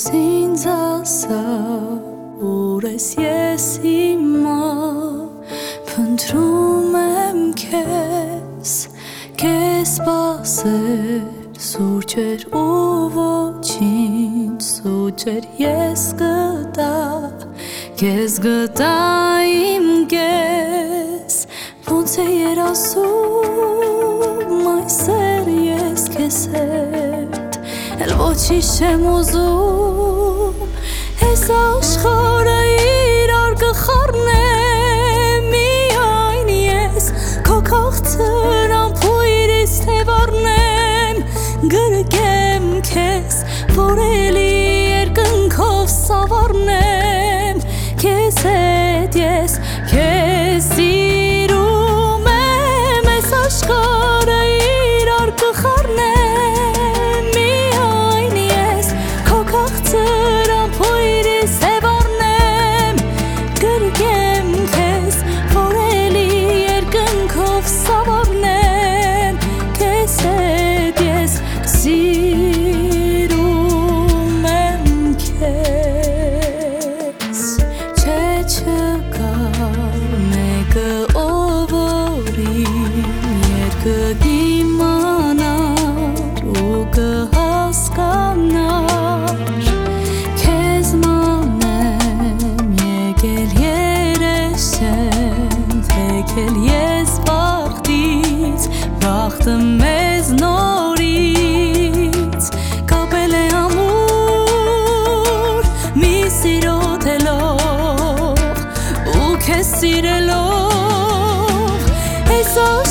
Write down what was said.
ինձ ասա, ուր ես ես հիմա, փնտրում եմ քեզ սպասել, սուրճ էր ու ոչինչ, սուրճ էր ես գտա, քեզ գտա իմ կես, ոնց է երազում այսօր ես քեզ հետ, էլ ոչինչ չեմ ուզում, այս աշխարհը իրար կխառնե, միայն ես քո քաղցր ամփոյրից թե վառնեմ, գրկեմ քեզ, որ էլի երկնքով սավառնեմ, քեզ հետ ես քեզ սիրում եմ, այս աշխարհը իրար կխառնե, միայն ես քո քաղցր ամփոյրից թե վառնեմ, գրկեմ քեզ, որ էլի երկնքով սավառնեմ, քեզ հետ ես սիրում եմ քեզ, չկա մեկը ով որ իմ երկը կիմանար ու կհասկանար, քեզ մանեմ եկել երես չեմ, թեքել ես բախտից, բախտը մեզ նորից կապել է ամուր մի սիրո թելով ու քեզ սիրելով, այս